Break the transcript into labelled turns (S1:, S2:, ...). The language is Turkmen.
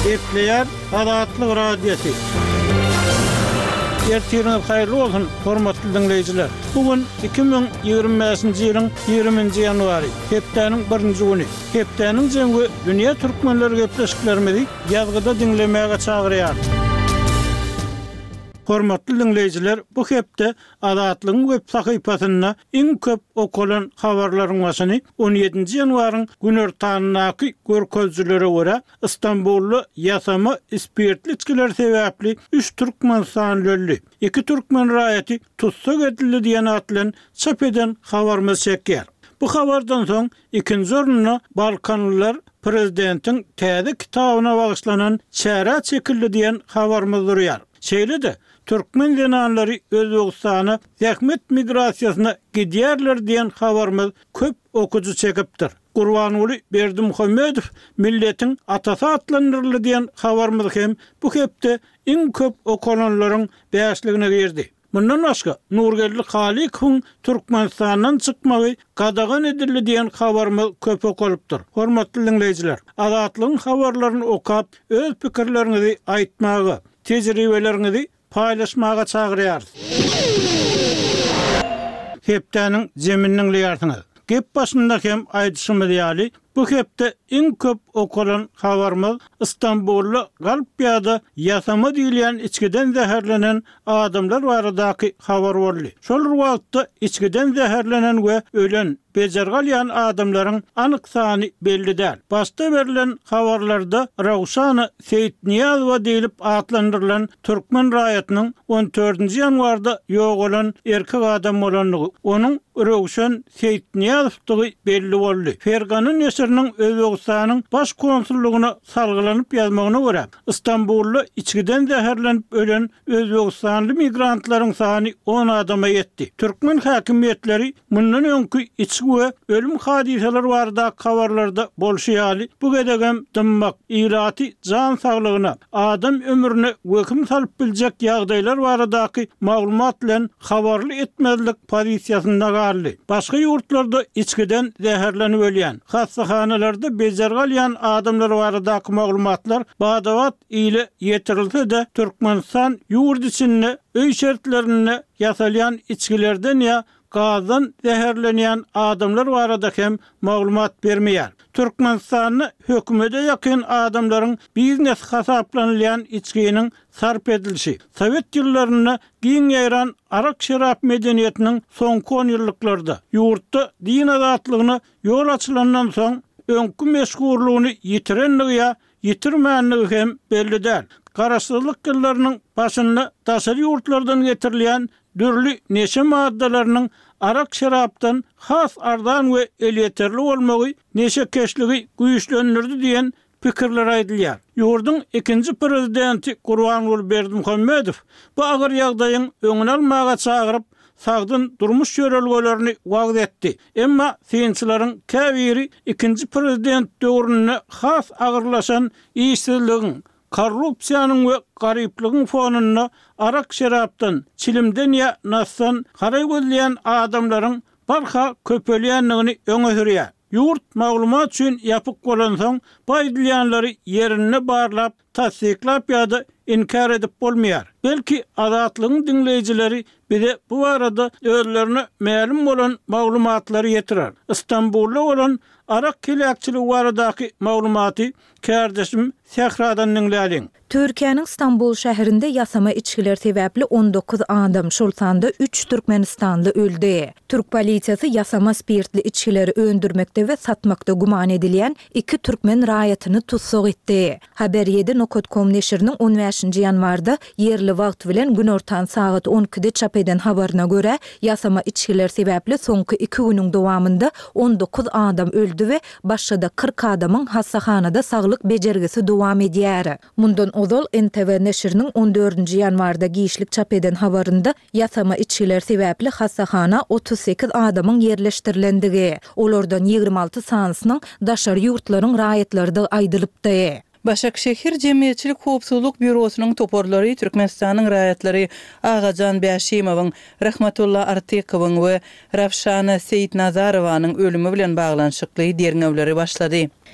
S1: Epleyer Adatlyk radiosu. Ertiriniz hayırlı olsun, hormatly dinleyijiler. Bugün 2025-nji ýylyň 20-nji ýanwary, hepdeniň 1-nji güni. Hepdeniň jeňi dünýä türkmenleri gepleşiklerimizi ýazgyda dinlemäge çagyrýar. Hormatly dinleyijiler, bu hepde Adatlygyň web sahypasyna iň köp okulan habarlaryň başyny 17-nji ýanwaryň günertanynaky görkezlere görä Istanbully ýasama spirtli içkiler sebäpli 3 türkmen sany öldü. 2 türkmen raýaty tutsak edildi diýen atlan çap eden habarymyz çekýär. Bu habardan soň ikinji ornuny Balkanlylar prezidentiň täze kitabyna bagyşlanan çäre çekildi diýen habarymyz durýar. Şeýle-de Türkmen denanlary Özbegistana zähmet migrasiýasyna gidýärler diýen habarymyz köp okuju çekipdir. Gurbanuly Berdimuhammedow milletiň atasy atlandyrly diýen habarymyz hem bu hepde iň köp okulanlaryň bäşligine girdi. Mundan başga Nurgelli Halikowyň Türkmenistandan çykmagy gadagan edildi diýen habarymyz köp okulypdyr. Hormatly dinleyijiler, Adatlygyň habarlaryny okap öz pikirleriňizi aýtmagy, tejribeleriňizi paylaşmaga çagyrýar. Hepdeniň jeminiň ýartyňy. Gep başynda hem aýdyşymyz ýaly, bu hepde iň köp okulan habarymyz Istanbully Galpýada ýasama diýilen içkiden zäherlenen adamlar baradaky habar boldy. Şol wagtda içkiden zäherlenen we ölen bejergalýan adamlaryň anyk sany belli däl. Başda berilen habarlarda Rawşany Seyitniýazowa diýilip atlandyrylan türkmen raýatynyň 14-nji ýanwarda ýok bolan erkek adam bolanlygy, onuň Rawşan Seyitniýazowy belli boldy. Ferganyň ýeşiriniň Özbegistanyň baş konsullugyna salgylanyp ýazmagyna görä, Istanbully içkiden zäherlenip ölen Özbegistanly migrantlaryň sany 10 adama ýetdi. Türkmen häkimetleri mundan öňkü içki we ölüm hadiseleri barada habarlarda bolşýaly. Bu gedegem dymmak, iraty jan saglygyna, adam ömrüne weküm salyp biljek ýagdaýlar baradaky maglumat bilen habarly etmezlik pozisiýasynda garly. Başga ýurtlarda içkiden zäherlenip ölýän, hassahanalarda bejergalýan adamlar baradaky maglumatlar badawat ile ýetirilse-de Türkmenistan ýurt içinde öý şertlerine ýasalýan içkilerden ýa gazdan zäherlenýän adamlar barada hem maglumat bermeýär. Türkmenistany hökümete ýakyn adamlaryň biznes hasaplanylýan içkiniň sarp edilişi, Sowet ýyllaryna giň ýaran arak şerap medeniýetiniň soňky 10 ýyllyklарда ýurtda din azatlygyna ýol açylandan soň öňkü meşgurlugyny ýitirenligi ýitirmänligi hem belli däl. Garaşsyzlyk ýyllarynyň başynda daşary ýurtlardan getirilýän dürli neşe maddalarynyň arak şerapdan has ardan we elýeterli bolmagy neşe keşligi güýçlendirdi diýen pikirler aýdylýar. Ýurduň ikinji prezidenti Gurbanuly Berdimuhammedow bu agyr ýagdaýyň öňüne almaga çagyryp sagdyn durmuş ýörelgelerini wagt etdi. Emma synçylaryň käbiri ikinji prezident döwrüne has agyrlaşan işsizligiň, korrupsiýanyň we garyplygyň fonuna arak şerapdan, çilimden ýa nassan garay gözleýän adamlaryň barha köpelýänligini öňe sürýär. Ýurt maglumat üçin ýapyk bolan soň baýdylýanlary ýerine barlap, tasdiklap ýa-da inkar edip bolmaýar. Belki Adatlygyň dinleyijileri bize bu arada özlerine ma'lum bolan maglumatlary ýetirer. Istanbulda bolan arak kelekçiligi baradaky maglumaty kardeşim Sehradan dinläliň.
S2: Türkiýanyň Istanbul şäherinde ýasama içkiler sebäpli 19 adam, şol sanda 3 Türkmenistanly öldü. Türk polisiýasy ýasama spirtli içkileri öndürmekde we satmakda guman edilýän 2 türkmen raýatyny tutsak etdi. Haber7.com neşiriniň 15-nji ýanwarda ýerli wagt bilen gün ortan saat 12-de çap eden habaryna görä, ýasama içkiler sebäpli soňky 2 günüň dowamında 19 adam öldü we başga 40 adamyň hastahanada saglyk bejergisi dowam edýär. Mundan ozal NTV neşiriniň 14-nji ýanwarda giýişlik çap eden habarynda ýasama içkiler sebäpli hastahana 38 adamyň ýerleşdirilendigi, olardan 26 sanysynyň daşary ýurtlaryň raýatlarynda aýdylypdy.
S3: Başakşehir Jemgyýetçilik Howpsuzlyk Bürosynyň toporlary Türkmenistanyň raýatlary Agajan Bäşimowyň, Rahmatullah Artykowyň we Rawşana Seyitnazarowanyň ölümi bilen baglanşykly derňewleri başlady.